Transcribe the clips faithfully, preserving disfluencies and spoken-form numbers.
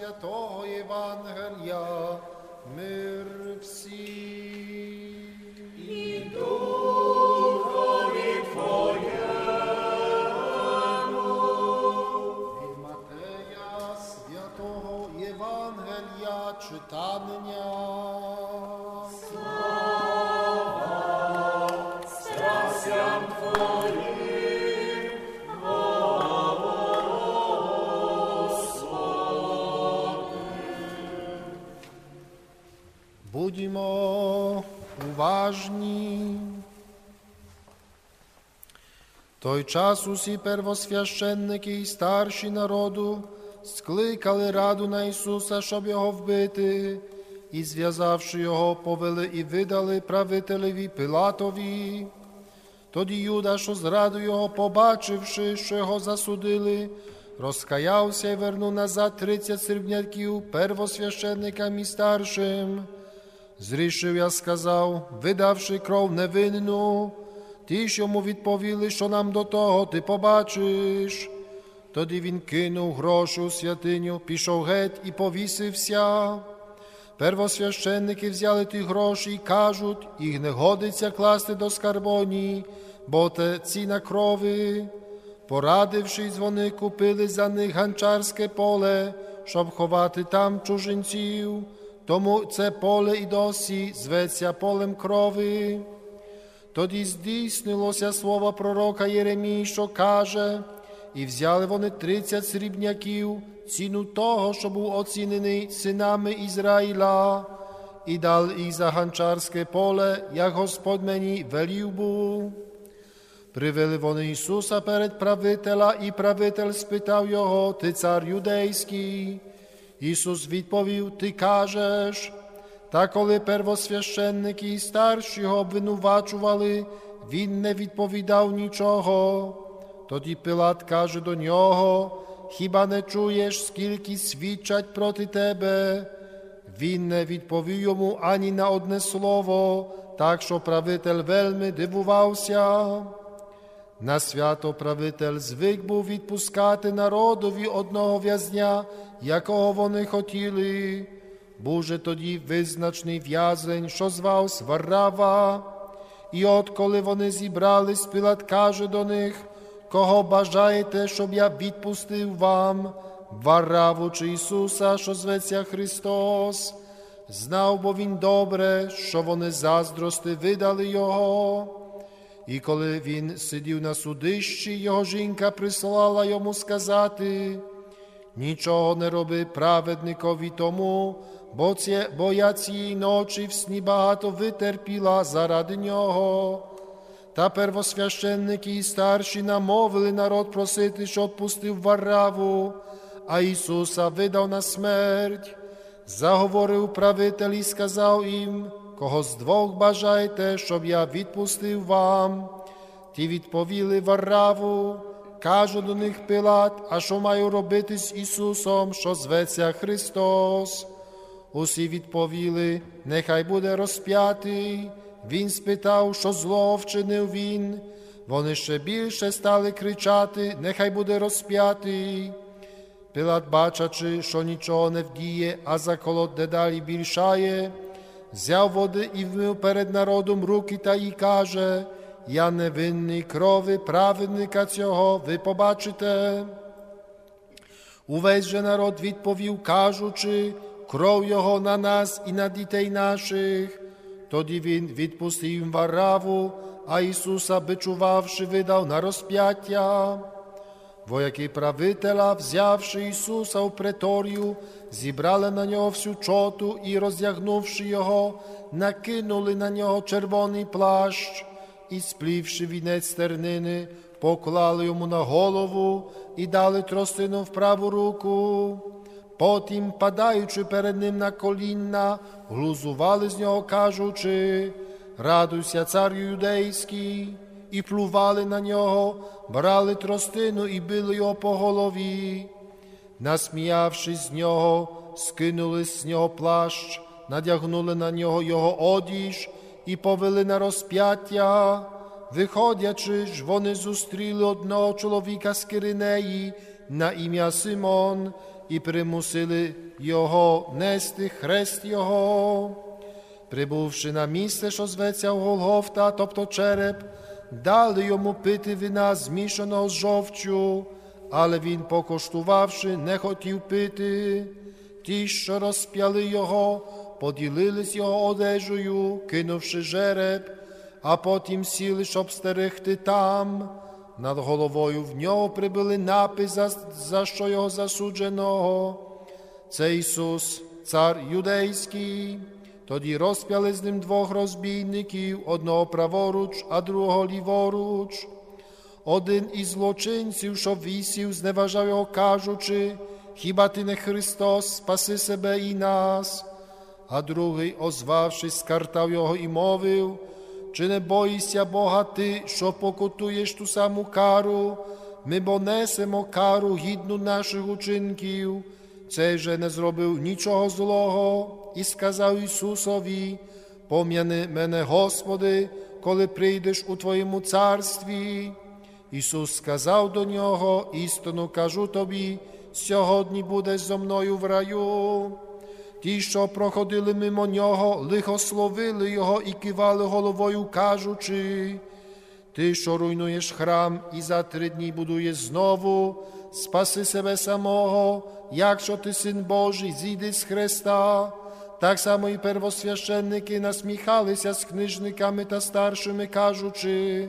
святого Євангелія, мир всім. І духові Твоєму. Від Матея святого Євангелія читання. Слава страстям Твоїм, Будьмо уважні. Той час усі первосвященники і старші народу скликали раду на Ісуса, щоб його вбити, і, зв'язавши його, повели і видали правителеві Пилатові. Тоді Юда, що зраду його, побачивши, що його засудили, розкаявся і вернув назад тридцять срібняків первосвященникам і старшим. Зрішив я, сказав, видавши кров невинну, ті ж йому відповіли, що нам до того ти побачиш. Тоді він кинув гроші у святиню, пішов геть і повісився. Первосвященники взяли ті гроші і кажуть, їх не годиться класти до скарбоні, бо те ціна крови. Порадившись, вони купили за них ганчарське поле, щоб ховати там чужинців. Тому це поле і досі зветься полем крови. Тоді здійснилося слово пророка Єремії, що каже, і взяли вони тридцять срібняків, ціну того, що був оцінений синами Ізраїля, і дали їх за ганчарське поле, як Господь мені велів був. Привели вони Ісуса перед правителя, і правитель спитав його, ти цар юдейський? Ісус відповів, ти кажеш. Та коли первосвященники і старші його обвинувачували, він не відповідав нічого. Тоді Пилат каже до нього, хіба не чуєш, скільки свідчать проти тебе? Він не відповів йому ані на одне слово, так що правитель вельми дивувався. На свято правитель звик був відпускати народові одного в'язня, якого вони хотіли. Був же тоді визначний в'язень, що звався Варава. І от коли вони зібрались, Пилат каже до них, кого бажаєте, щоб я відпустив вам, Вараву чи Ісуса, що зветься Христос? Знав, бо він добре, що вони заздрости видали його. І коли він сидів на судищі, його жінка прислала йому сказати, нічого не роби праведникові тому, бо, ці, бо я цієї ночі в сні багато витерпіла заради нього. Та первосвященники і старші намовили народ просити, щоб пустив Вараву, а Ісуса видав на смерть. Заговорив правитель і сказав їм, кого з двох бажаєте, щоб я відпустив вам? Ті відповіли Вараву. Каже до них Пилат, а що маю робити з Ісусом, що зветься Христос? Усі відповіли, нехай буде розп'ятий. Він спитав, що зло вчинив він. Вони ще більше стали кричати, нехай буде розп'ятий. Пилат, бачачи, що нічого не вдіє, а заколот дедалі більшає, взяв води і вмив перед народом руки та й каже, я невинний крови праведника цього, ви побачите. Увесь же народ відповів, кажучи, кров його на нас і на дітей наших. Тоді він відпустив їм Вараву, а Ісуса, бичувавши, видав на розп'яття. Вояки правителя, взявши Ісуса в преторію, зібрали на нього всю чоту і, роздягнувши його, накинули на нього червоний плащ і, сплівши вінець тернини, поклали йому на голову і дали тростину в праву руку. Потім, падаючи перед ним на колінна, глузували з нього, кажучи, радуйся, царю юдейський, і плювали на нього, брали тростину і били його по голові. Насміявшись з нього, скинули з нього плащ, надягнули на нього його одіж і повели на розп'яття. Виходячи ж, вони зустріли одного чоловіка з Киринеї на ім'я Симон, і примусили його нести хрест його. Прибувши на місце, що зветься Голгофта, тобто череп, дали йому пити вина, змішаного з жовчю, але він, покоштувавши, не хотів пити. Ті, що розп'яли його, поділились його одежею, кинувши жереб, а потім сіли, щоб стерегти там. Над головою в нього прибили напис, за, за що його засудженого. Це Ісус, цар юдейський. Тоді розп'яли з ним двох розбійників, одного праворуч, а другого ліворуч. Один із злочинців, що висів, зневажав його, кажучи: «Хіба ти не Христос, спаси себе і нас?» А другий, озвавшись, скартав його і мовив: «Чи не боїшся Бога ти, що покутуєш ту саму кару? Ми бо несемо кару гідну наших учинків. Цей же не зробив нічого злого». І сказав Ісусові: «Пом'яни мене, Господи, коли прийдеш у Твоєму царстві». Ісус сказав до нього: «Істину кажу тобі, сьогодні будеш зо мною в раю». Ті, що проходили мимо нього, лихословили його і кивали головою, кажучи: «Ти, що руйнуєш храм і за три дні будуєш знову, спаси себе самого, якщо ти Син Божий, зійди з хреста». Так само і первосвященники насміхалися з книжниками та старшими, кажучи: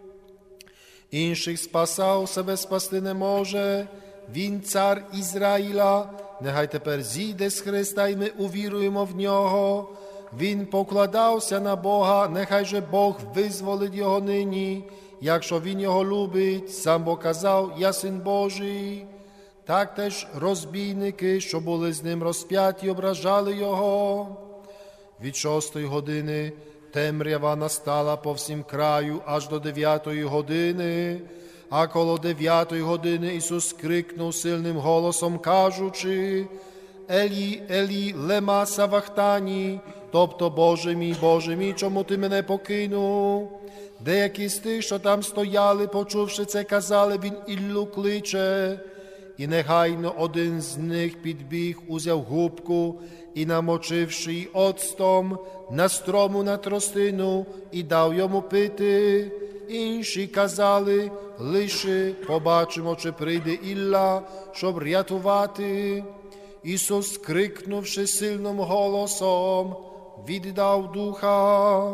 «Інших спасав, себе спасти не може. Він цар Ізраїля, нехай тепер зійде з хреста, і ми увіруємо в нього. Він покладався на Бога, нехай же Бог визволить його нині, якщо він його любить, сам бо казав: я Син Божий». Так теж розбійники, що були з ним розп'яті, ображали його. Від шостої години темрява настала по всім краю аж до дев'ятої години, а коло дев'ятої години Ісус крикнув сильним голосом, кажучи: «Елі, Елі, лема савахтані», тобто: «Боже мій, Боже мій, чому ти мене покинув?» Деякі з тих, що там стояли, почувши це, казали: «Він Іллю кличе». І негайно один з них підбіг, узяв губку і, намочивши її оцтом, настрому на тростину і дав йому пити. Інші казали: «Лиши, побачимо, чи прийде Ілля, щоб рятувати». Ісус, крикнувши сильним голосом, віддав духа.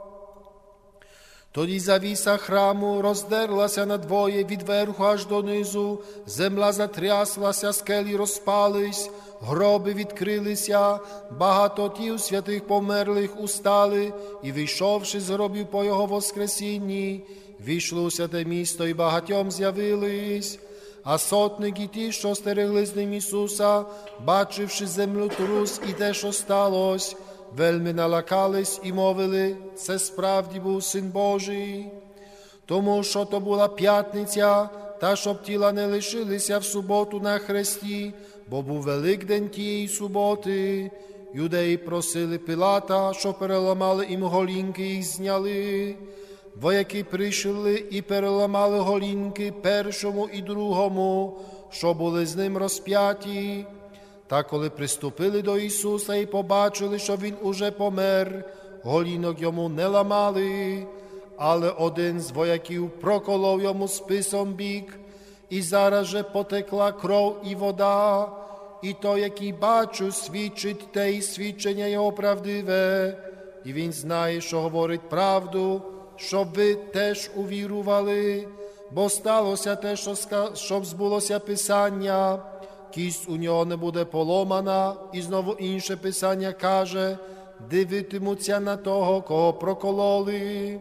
Тоді завіса храму роздерлася надвоє від верху аж донизу, земля затряслася, скелі розпались, гроби відкрилися, багато тіл святих померлих устали, і, вийшовши з гробів по його воскресінні, війшли у святе місто і багатьом з'явились. А сотники ті, що стерегли з ним Ісуса, бачивши землетрус і те, що сталося, вельми налякались і мовили: «Це справді був Син Божий». Тому що то була п'ятниця, та щоб тіла не лишилися в суботу на хресті, бо був Великдень тієї суботи. Юдеї просили Пилата, що переламали їм голінки і їх зняли. Вояки прийшли і переламали голінки першому і другому, що були з ним розп'яті. Та коли приступили до Ісуса і побачили, що Він уже помер, голінок йому не ламали, але один з вояків проколов йому списом бік, і зараз же потекла кров і вода, і той, який бачу, свідчить те, і свідчення його правдиве, і він знає, що говорить правду, щоб ви теж увірували, бо сталося те, що, щоб збулося Писання. Кість у нього не буде поломана, і знову інше Писання каже: дивитимуться на того, кого прокололи.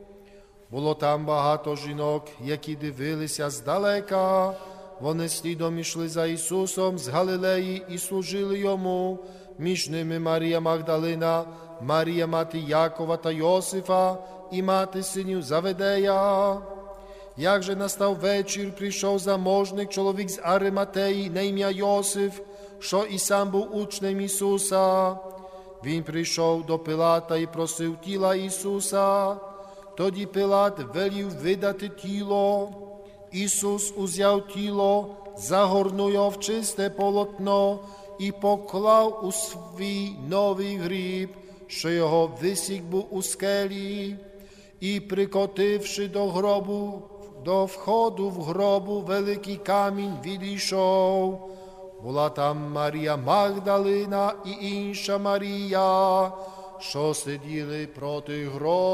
Було там багато жінок, які дивилися здалека. Вони слідом ішли за Ісусом з Галилеї і служили Йому. Між ними Марія Магдалина, Марія мати Якова та Йосифа і мати синів Заведея. Як же настав вечір, прийшов заможник чоловік з Ариматеї на ім'я Йосиф, що і сам був учнем Ісуса. Він прийшов до Пилата і просив тіла Ісуса. Тоді Пилат велів видати тіло. Ісус узяв тіло загорнув його в чисте полотно і поклав у свій новий гріб, що його висік був у скелі, і, прикотивши до гробу, до входу в гробу, великий камінь відійшов. Була там Марія Магдалина і інша Марія, що сиділи проти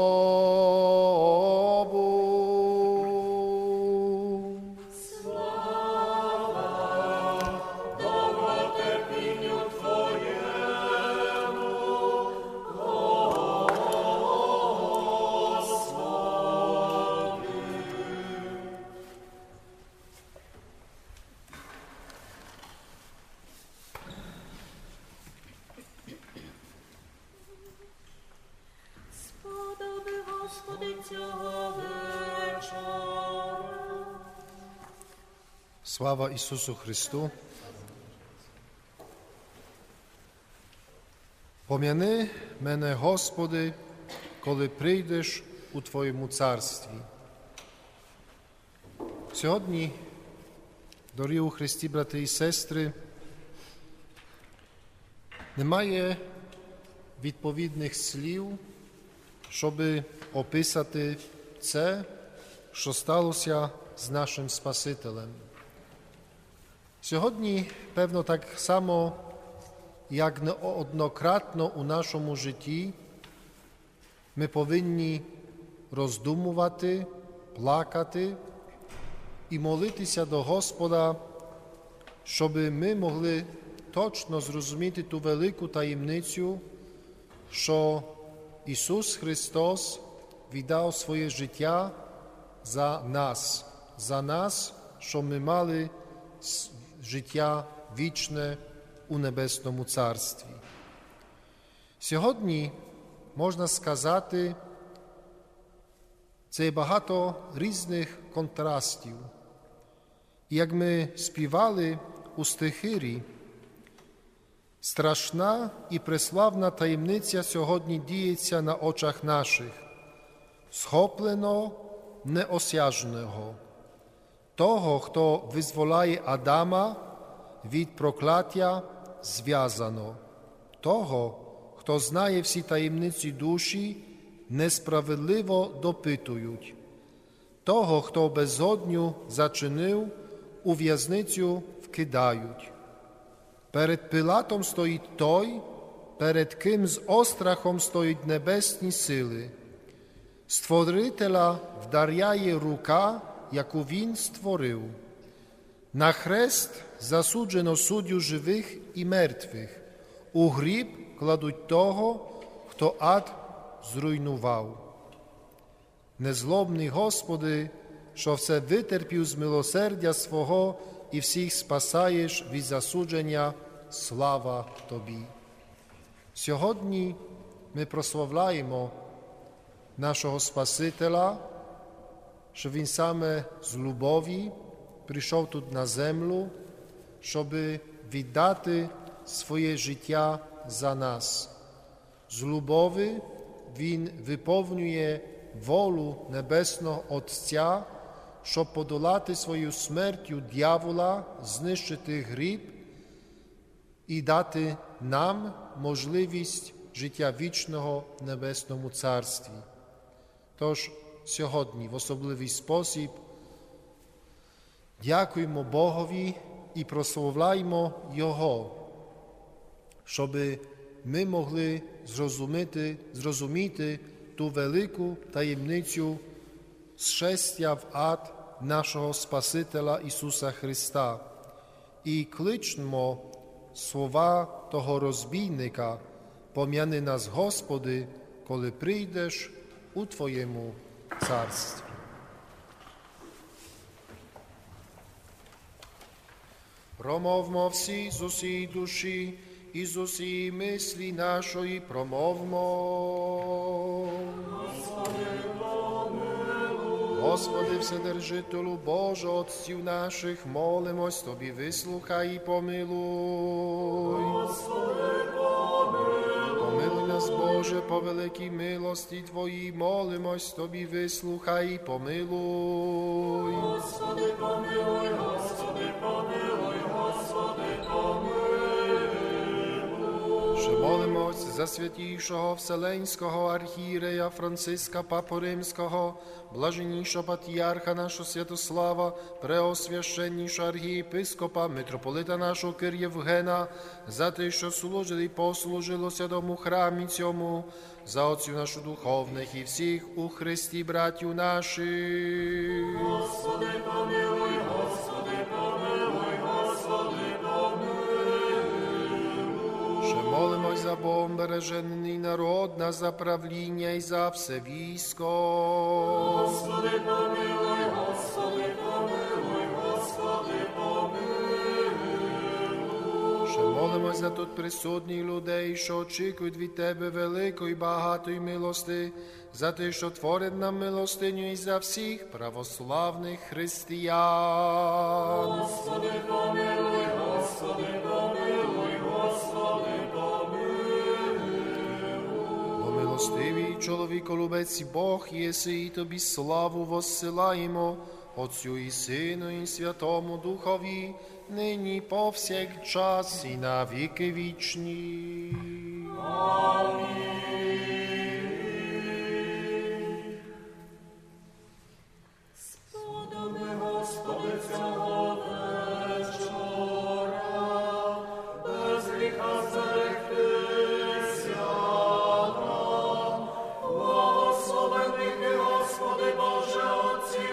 гробу. Слава Ісусу Христу! Пом'яни мене, Господи, коли прийдеш у Твоєму царстві. Сьогодні, дорогі у Христі, брати і сестри, немає відповідних слів, щоб описати це, що сталося з нашим Спасителем. Сьогодні, певно, так само, як неоднократно у нашому житті, ми повинні роздумувати, плакати і молитися до Господа, щоб ми могли точно зрозуміти ту велику таємницю, що Ісус Христос віддав своє життя за нас, за нас, щоб ми мали життя вічне у Небесному Царстві. Сьогодні, можна сказати, це багато різних контрастів. І як ми співали у стихирі, страшна і преславна таємниця сьогодні діється на очах наших, схоплено неосяжного, того, хто визволяє Адама від прокляття, зв'язано, того, хто знає всі таємниці душі, несправедливо допитують, того, хто безодню зачинив, у в'язницю вкидають. Перед Пилатом стоїть той, перед ким з острахом стоять небесні сили. Створителя вдаряє рука, яку він створив. На хрест засуджено суддю живих і мертвих. У гріб кладуть того, хто ад зруйнував. Незлобний Господи, що все витерпів з милосердя свого і всіх спасаєш від засудження, слава Тобі. Сьогодні ми прославляємо нашого Спасителя, що Він саме з любові прийшов тут на землю, щоб віддати своє життя за нас. З любові Він виповнює волю Небесного Отця, щоб подолати свою смертю дьявола, знищити гріб і дати нам можливість життя вічного в Небесному Царстві. Тож сьогодні в особливий спосіб дякуємо Богові і прославляємо Його, щоб ми могли зрозуміти, зрозуміти ту велику таємницю зшестя в ад нашого Спасителя Ісуса Христа. І кличмо слова того розбійника: «Пом'яни нас, Господи, коли прийдеш у Твоєму царстві». Промовмо всі з усій душі і з усій мислі нашої промовмо. Господи, помилуй. Господи, Вседержителю Боже, Отців наших, молимось Тобі, вислухай і помилуй. Господи, помилуй. Помилуй нас, Боже, по великій милості Твоїй, молимось Тобі, вислухай і помилуй. Господи, помилуй, Господи, помилуй, Господи, помилуй. Ще молимось за святійшого Вселенського архієрея Франциска Папу Римського, блаженнішого патріарха нашого Святослава, преосвященнішого архієпископа, митрополита нашого Кир Євгена, за те, що служили і послужилося дому храмі цьому, за отців нашу духовних і всіх у Христі братів наших. Господи, помилуй, Господи, помилуй, Господи, помилуй. Ще молимось за Богом бережений народ, на за правління і за все військо. Господи, помилуй, Господи, помилуй, Господи, помилуй. Ще молимось за тут присутніх людей, що очікують від Тебе великої багатої милости, за те, що творить нам милостиню і за всіх православних християн. Господи, помилуй, Господи, помилуй, Господи, помилуй. Бо милостивий чоловіколюбець Бог єси, і Тобі славу воссилаємо, Отцю і Сину, і Святому Духові, нині повсякчас і на віки вічні. Сподоби, Господи, цього вечора, без гріха зректися нам. Благословений ти, Господи, Боже, отців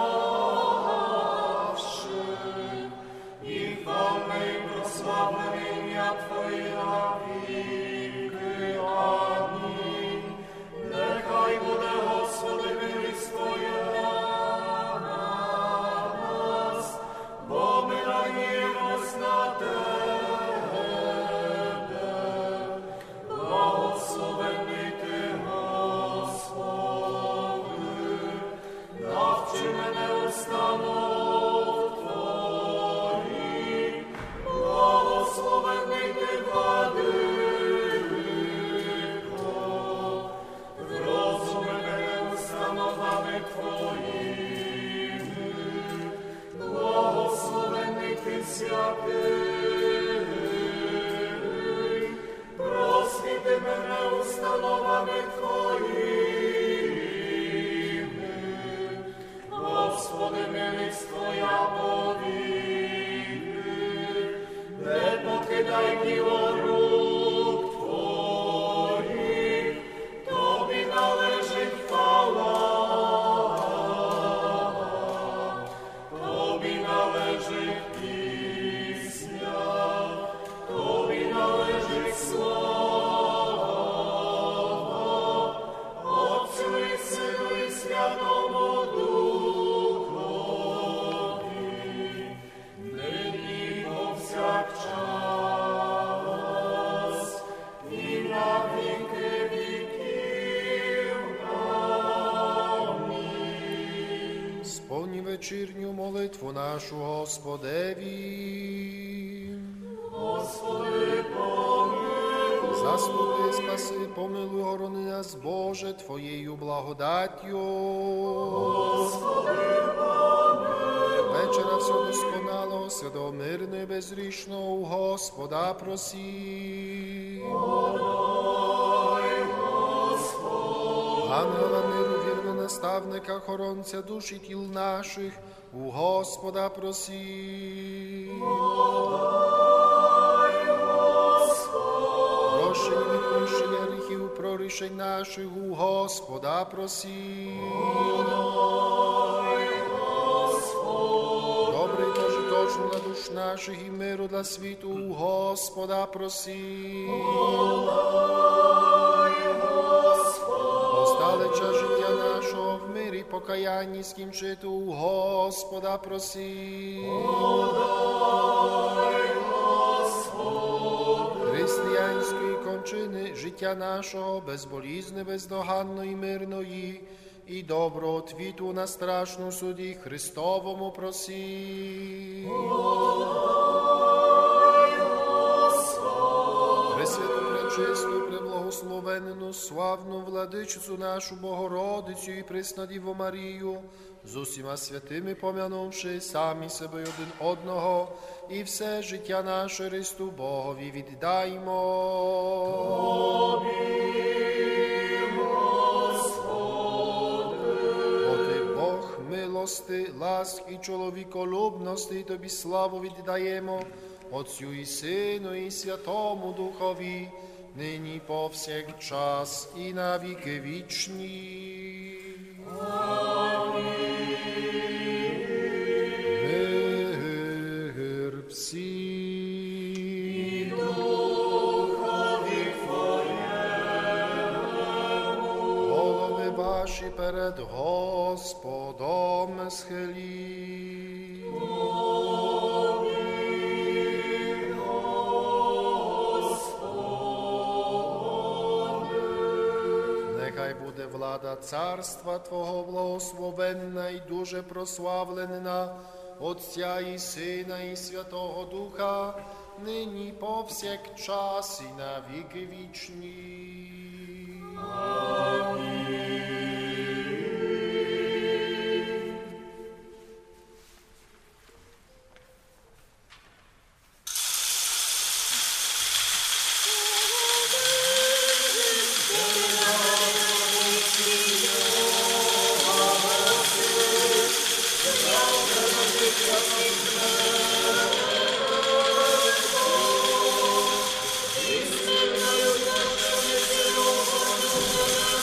наших, і хвальне і прославлене ім'я Твоє навіки. Амінь. Нехай буде, Господи, милість Твоя на нас, бо ми надіємось на Тебе. Благословений ти, Господи, навчи мене установ Твоїх. Благословений ти, Владико, розуми мене установами Твоїми. Благословений ти, святий, просвіти мене установами Твоїми. Господи, милість Твоя повіки, не покидай діло рук Твоїх, Тобі належить хвала, Тобі належить пісня, Тобі належить слава, Отцю і Сину і Святому Духові, нині повсякчас і на віки віків. Амінь. Сповні вечірню молитву нашу Господеві. Господи, помилуй. Заступи, спаси, помилуй, горони нас, Боже, Твоєю благодаттю. Господи, помилуй. Вечора всього досконалого, святого, мирного і безрішного у Господа просі. Ой, Господи. Ангела миру, вірного наставника, хоронця душ і тіл наших, у Господа просі. Прощення, відпущення гріхів, прорішень наших, у Господа просі. Добрий Боже, точно на душ наших і миру для світу, у Господа просі. Остали час життя нашого в мирі, покаянні скінчити, у Господа просі. Християнської кончини життя нашого безболізне, бездоганної, мирної і доброго твіту на страшну суді Христовому просі. Пресвяту, пречисту, преблагословенну, славну владичицю нашу Богородицю і Преснодіву Марію, з усіма святими помянувши самі себе й один одного, і все життя наше Христу Богові віддаймо. Бо ти Бог милости, ласк і чоловіколюбності, тобі славу віддаємо, Отцю і Сину, і Святому Духові, нині повсякчас і на віки вічні. Мир всім. Голови ваші перед Господом схиліть. Нехай буде влада царства Твого благословенна і дуже прославлена, Отця і Сина, і Святого Духа, нині повсякчас і на віки вічні. Істинною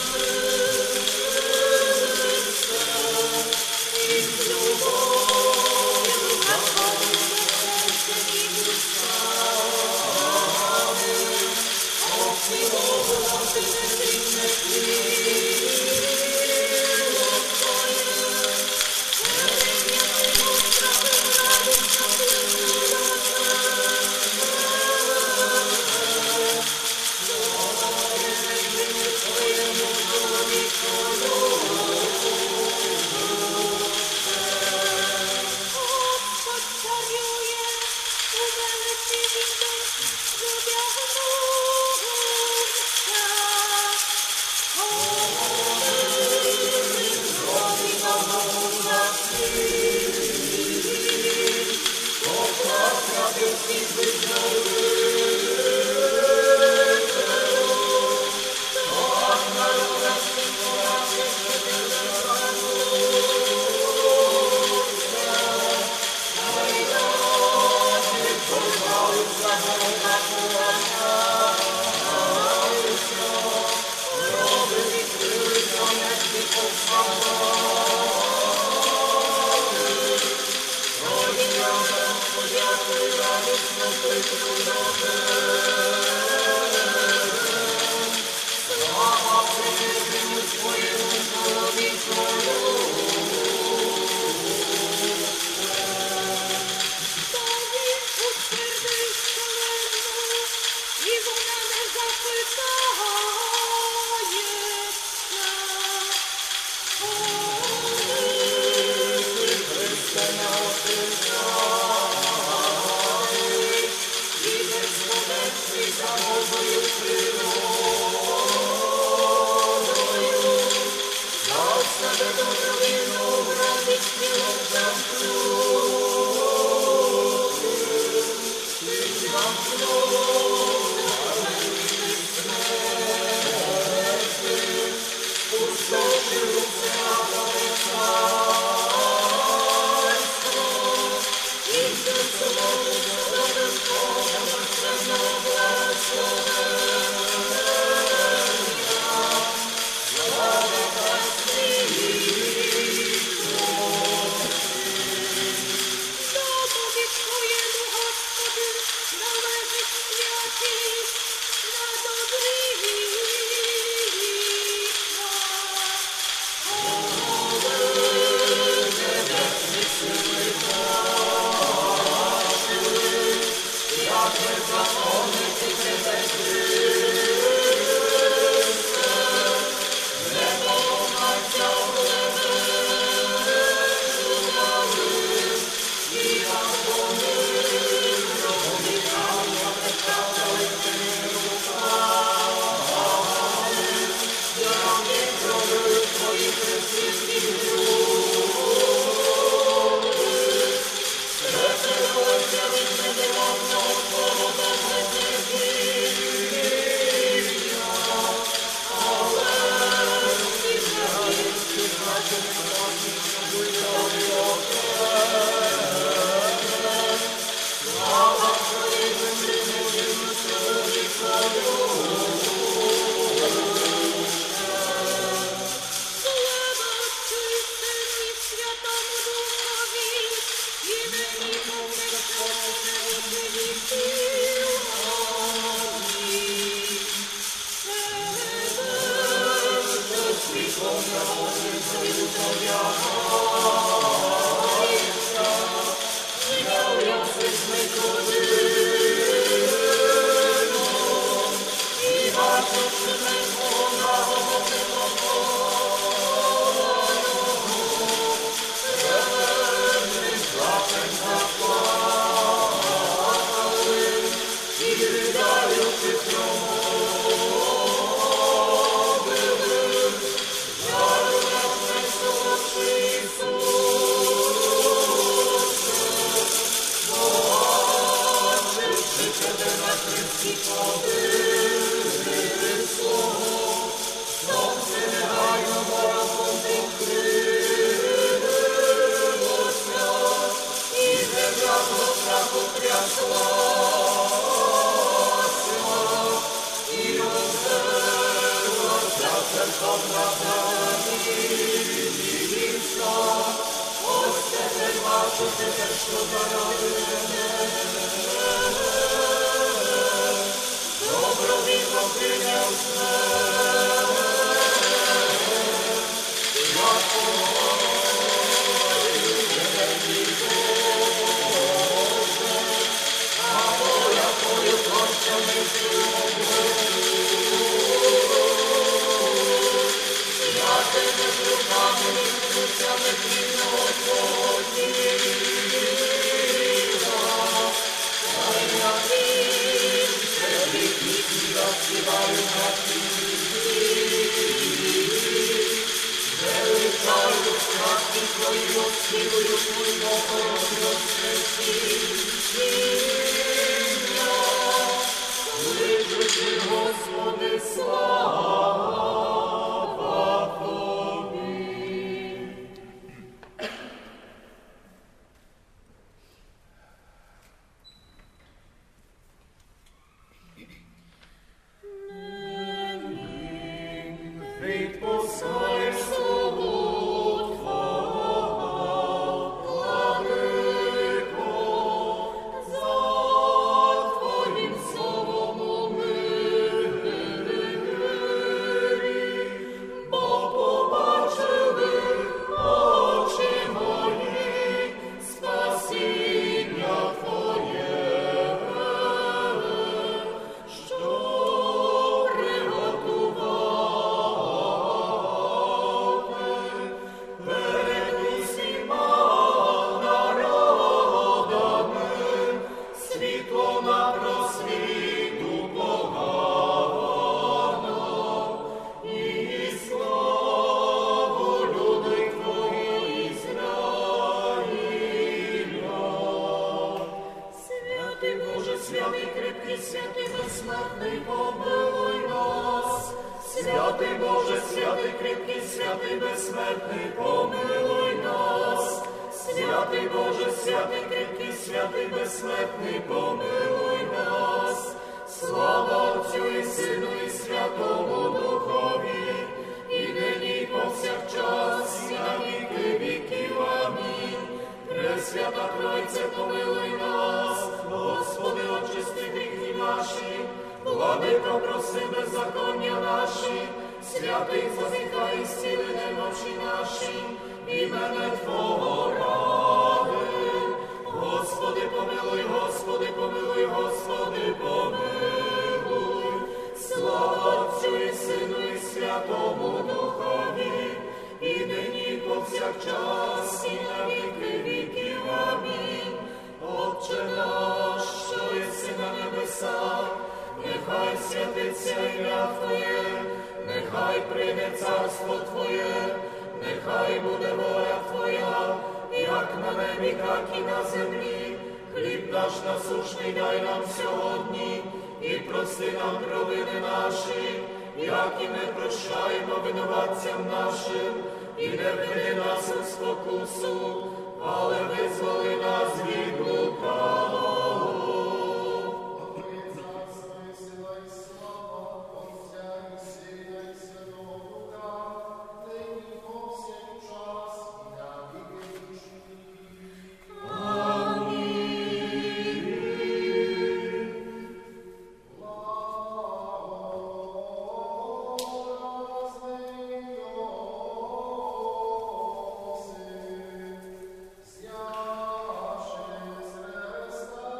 Zjaś się z resta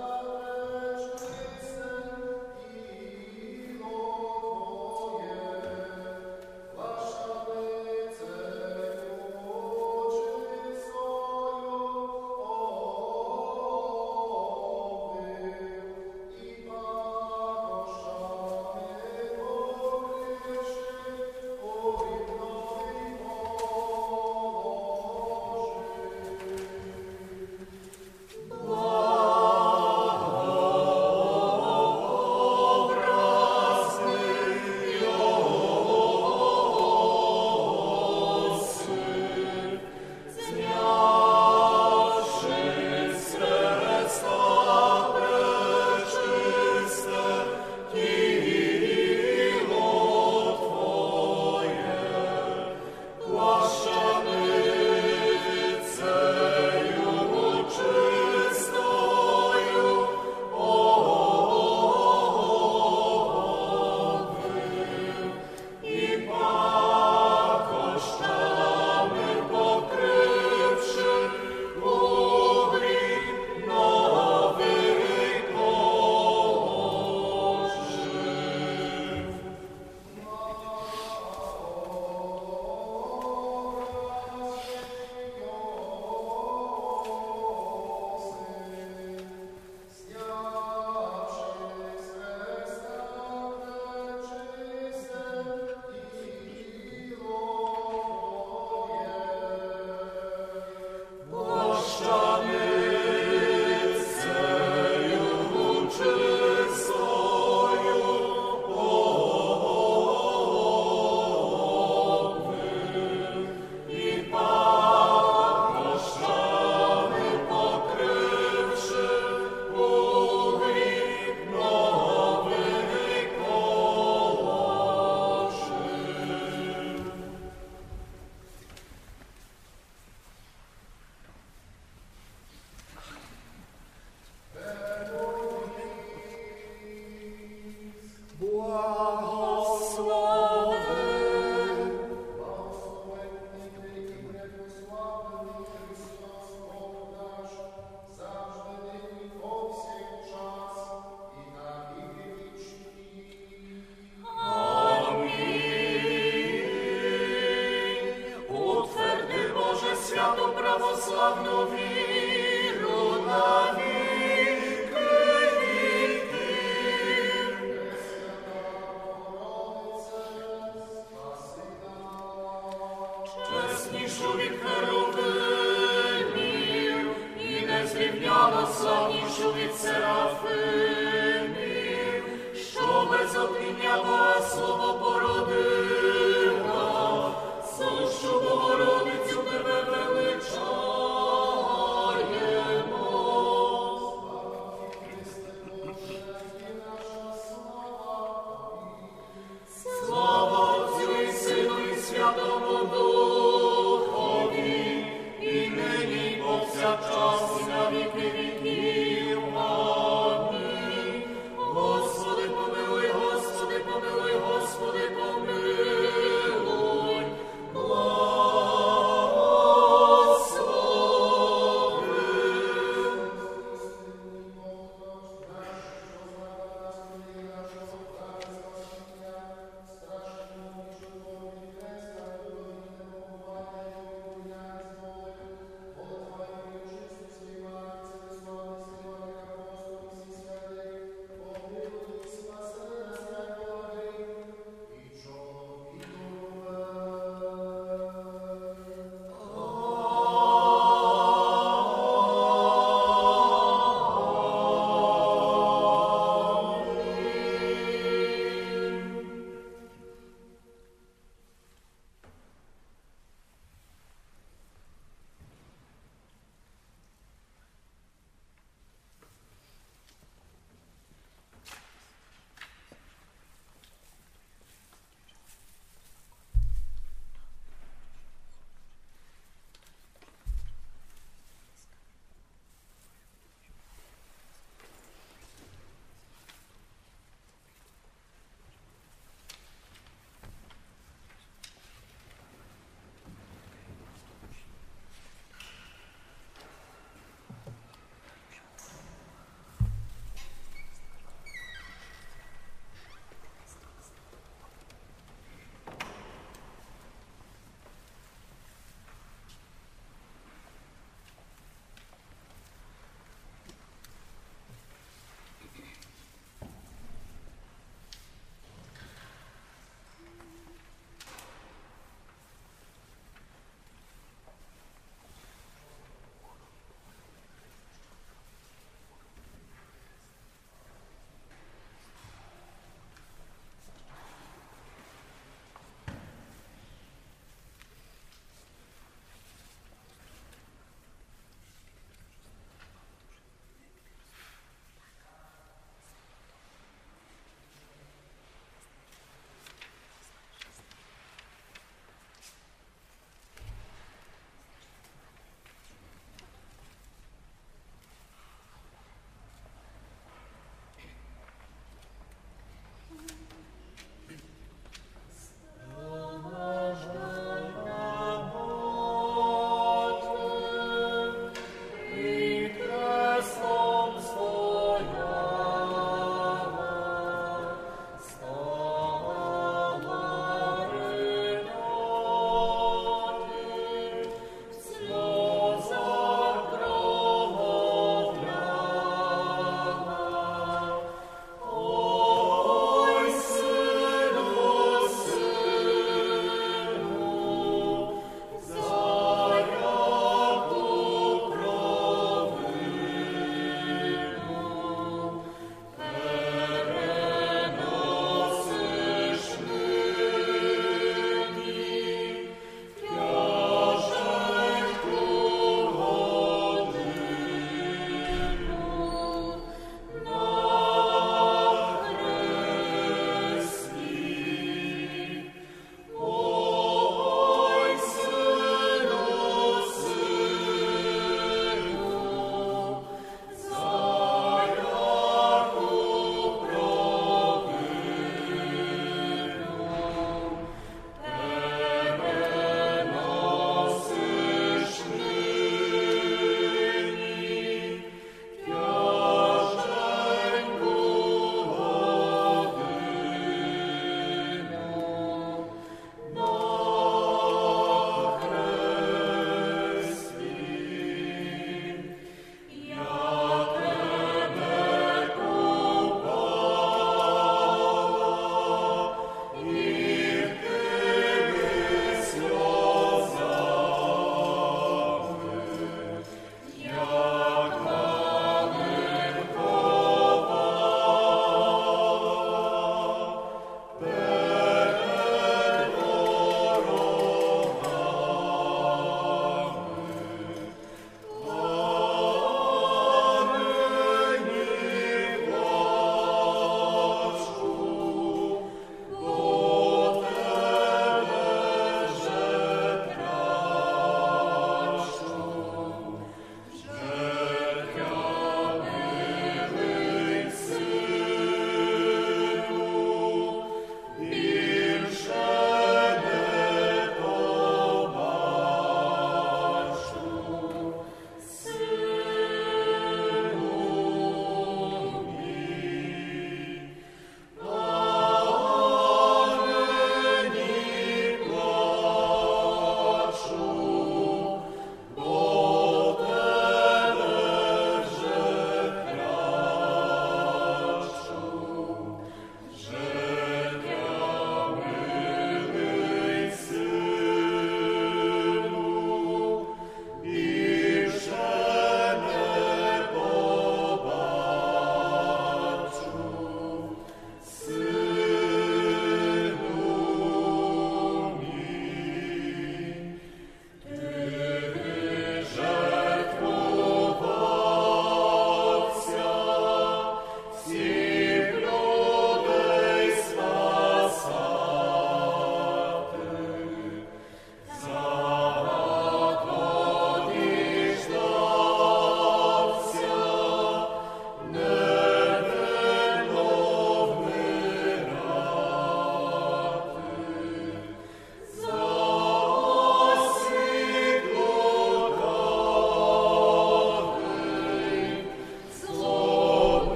православну віру на віки віків. Чеснішу від херувимів і незрівняно славнішу від серафимів, що без отління Бога слово породило.